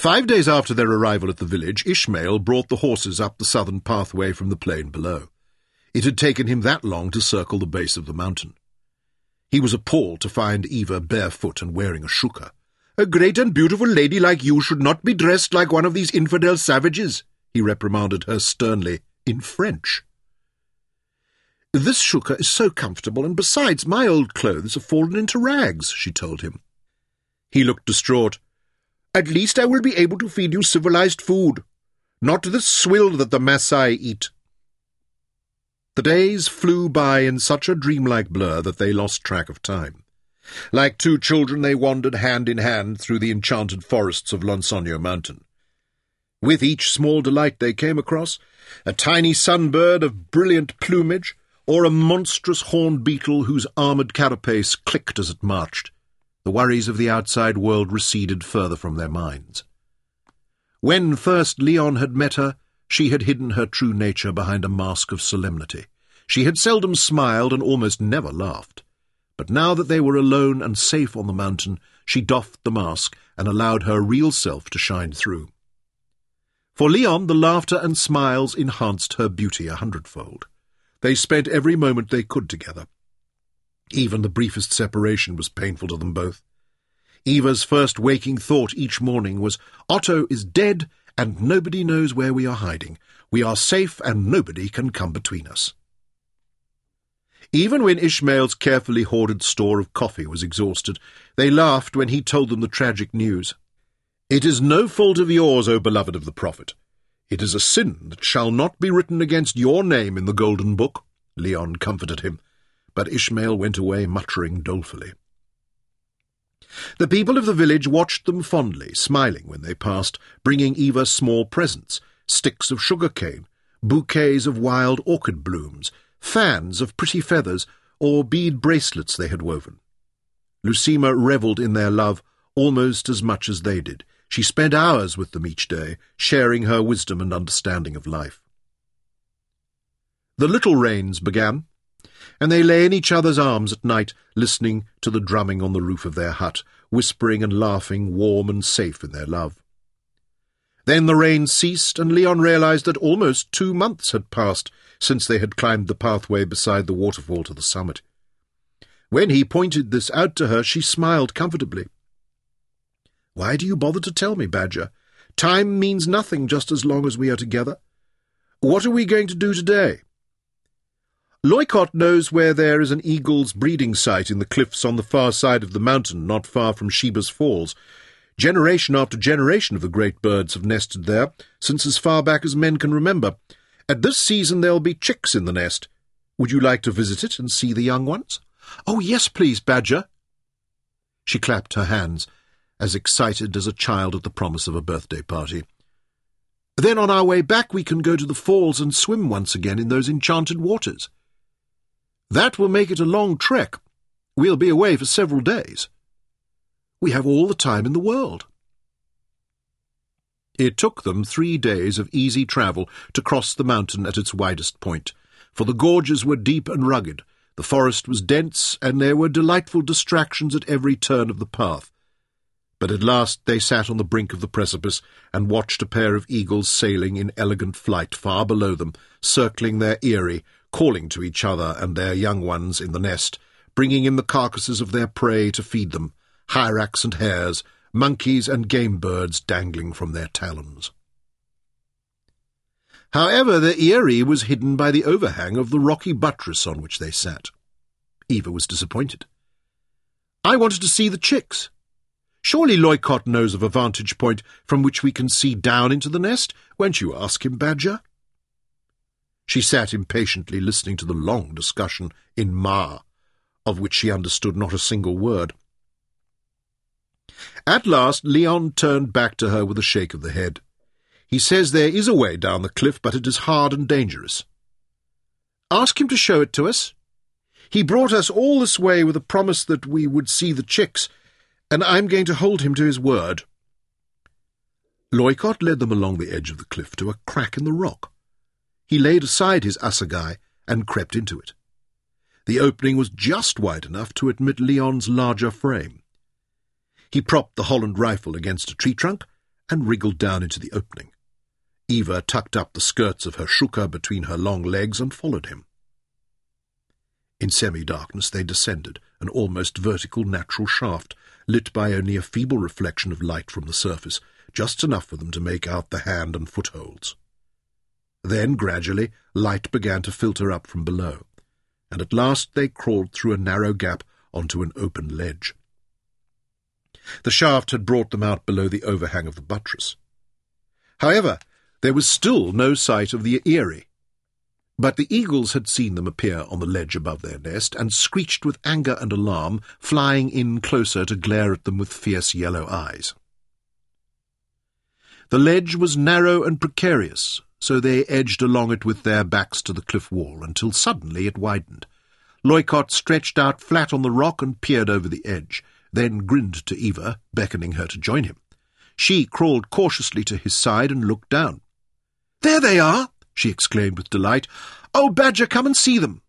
5 days after their arrival at the village, Ishmael brought the horses up the southern pathway from the plain below. It had taken him that long to circle the base of the mountain. He was appalled to find Eva barefoot and wearing a shukka. "A great and beautiful lady like you should not be dressed like one of these infidel savages," he reprimanded her sternly, in French. "This shukka is so comfortable, and besides, my old clothes have fallen into rags," she told him. He looked distraught. "At least I will be able to feed you civilized food, not the swill that the Maasai eat." The days flew by in such a dreamlike blur that they lost track of time. Like two children they wandered hand in hand through the enchanted forests of Lonsonio Mountain. With each small delight they came across, a tiny sunbird of brilliant plumage, or a monstrous horned beetle whose armoured carapace clicked as it marched, the worries of the outside world receded further from their minds. When first Leon had met her, she had hidden her true nature behind a mask of solemnity. She had seldom smiled and almost never laughed. But now that they were alone and safe on the mountain, she doffed the mask and allowed her real self to shine through. For Leon, the laughter and smiles enhanced her beauty 100-fold. They spent every moment they could together. Even the briefest separation was painful to them both. Eva's first waking thought each morning was, "Otto is dead, and nobody knows where we are hiding. We are safe, and nobody can come between us." Even when Ishmael's carefully hoarded store of coffee was exhausted, they laughed when he told them the tragic news. "It is no fault of yours, O beloved of the Prophet. It is a sin that shall not be written against your name in the Golden Book," Leon comforted him, but Ishmael went away muttering dolefully. The people of the village watched them fondly, smiling when they passed, bringing Eva small presents, sticks of sugar cane, bouquets of wild orchid blooms, fans of pretty feathers, or bead bracelets they had woven. Lucima revelled in their love almost as much as they did. She spent hours with them each day, sharing her wisdom and understanding of life. The little rains began, and they lay in each other's arms at night, listening to the drumming on the roof of their hut, whispering and laughing, warm and safe in their love. Then the rain ceased, and Leon realized that almost 2 months had passed since they had climbed the pathway beside the waterfall to the summit. When he pointed this out to her, she smiled comfortably. "Why do you bother to tell me, Badger? Time means nothing just as long as we are together. What are we going to do today?" "Loicott knows where there is an eagle's breeding site in the cliffs on the far side of the mountain, not far from Sheba's Falls. Generation after generation of the great birds have nested there, since as far back as men can remember. At this season there'll be chicks in the nest. Would you like to visit it and see the young ones?" "Oh, yes, please, Badger." She clapped her hands, as excited as a child at the promise of a birthday party. "Then on our way back we can go to the falls and swim once again in those enchanted waters." "That will make it a long trek. We'll be away for several days." "We have all the time in the world." It took them 3 days of easy travel to cross the mountain at its widest point, for the gorges were deep and rugged, the forest was dense, and there were delightful distractions at every turn of the path. But at last they sat on the brink of the precipice and watched a pair of eagles sailing in elegant flight far below them, circling their eyrie, calling to each other and their young ones in the nest, bringing in the carcasses of their prey to feed them, hyrax and hares, monkeys and game birds dangling from their talons. However, the eyrie was hidden by the overhang of the rocky buttress on which they sat. Eva was disappointed. "I wanted to see the chicks. Surely Loicott knows of a vantage point from which we can see down into the nest. Won't you ask him, Badger?" She sat impatiently listening to the long discussion in Ma, of which she understood not a single word. At last Leon turned back to her with a shake of the head. "He says there is a way down the cliff, but it is hard and dangerous." "Ask him to show it to us. He brought us all this way with a promise that we would see the chicks, and I'm going to hold him to his word." Loicott led them along the edge of the cliff to a crack in the rock. He laid aside his assegai and crept into it. The opening was just wide enough to admit Leon's larger frame. He propped the Holland rifle against a tree trunk and wriggled down into the opening. Eva tucked up the skirts of her shukka between her long legs and followed him. In semi-darkness they descended, an almost vertical natural shaft, lit by only a feeble reflection of light from the surface, just enough for them to make out the hand and footholds. Then, gradually, light began to filter up from below, and at last they crawled through a narrow gap onto an open ledge. The shaft had brought them out below the overhang of the buttress. However, there was still no sight of the eyrie. But the eagles had seen them appear on the ledge above their nest, and screeched with anger and alarm, flying in closer to glare at them with fierce yellow eyes. The ledge was narrow and precarious, so they edged along it with their backs to the cliff wall, until suddenly it widened. Leucott stretched out flat on the rock and peered over the edge, then grinned to Eva, beckoning her to join him. She crawled cautiously to his side and looked down. "There they are!" she exclaimed with delight. "Oh, Badger, come and see them!"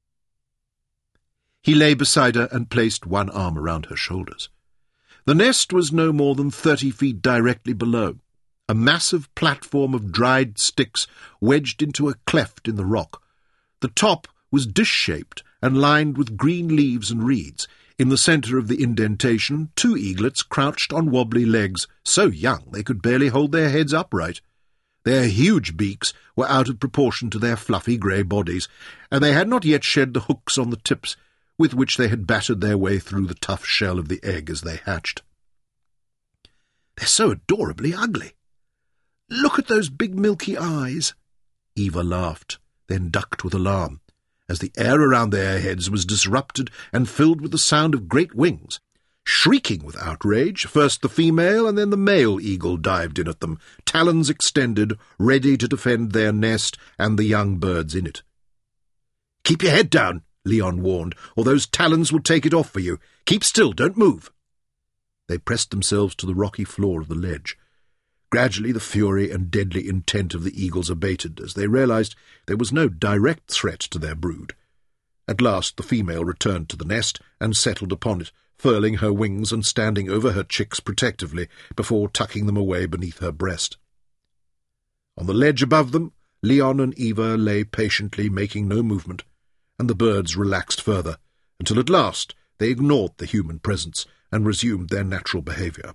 He lay beside her and placed one arm around her shoulders. The nest was no more than 30 feet directly below, a massive platform of dried sticks wedged into a cleft in the rock. The top was dish-shaped and lined with green leaves and reeds. In the centre of the indentation, 2 eaglets crouched on wobbly legs, so young they could barely hold their heads upright. Their huge beaks were out of proportion to their fluffy grey bodies, and they had not yet shed the hooks on the tips with which they had battered their way through the tough shell of the egg as they hatched. "They're so adorably ugly. Look at those big milky eyes." Eva laughed, then ducked with alarm, as the air around their heads was disrupted and filled with the sound of great wings. Shrieking with outrage, first the female and then the male eagle dived in at them, talons extended, ready to defend their nest and the young birds in it. "Keep your head down," Leon warned, "or those talons will take it off for you. Keep still, don't move." They pressed themselves to the rocky floor of the ledge. Gradually the fury and deadly intent of the eagles abated as they realized there was no direct threat to their brood. At last the female returned to the nest and settled upon it, furling her wings and standing over her chicks protectively before tucking them away beneath her breast. On the ledge above them, Leon and Eva lay patiently, making no movement, and the birds relaxed further, until at last they ignored the human presence and resumed their natural behaviour.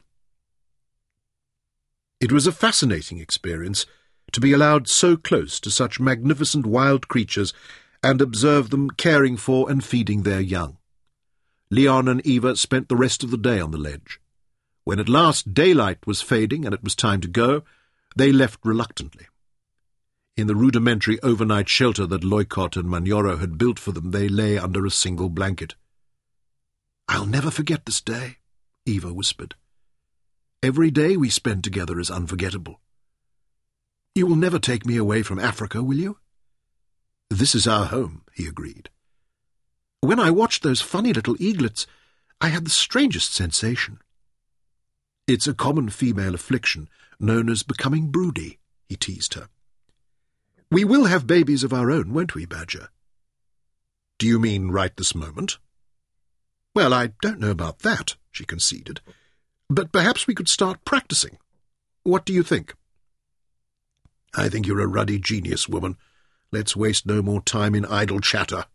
It was a fascinating experience to be allowed so close to such magnificent wild creatures and observe them caring for and feeding their young. Leon and Eva spent the rest of the day on the ledge. When at last daylight was fading and it was time to go, they left reluctantly. In the rudimentary overnight shelter that Leucott and Manioro had built for them, they lay under a single blanket. "I'll never forget this day," Eva whispered. "Every day we spend together is unforgettable. You will never take me away from Africa, will you?" "This is our home," he agreed. "When I watched those funny little eaglets, I had the strangest sensation." "It's a common female affliction, known as becoming broody," he teased her. "We will have babies of our own, won't we, Badger?" "Do you mean right this moment?" "Well, I don't know about that," she conceded. "But perhaps we could start practicing. What do you think?" "I think you're a ruddy genius, woman. Let's waste no more time in idle chatter."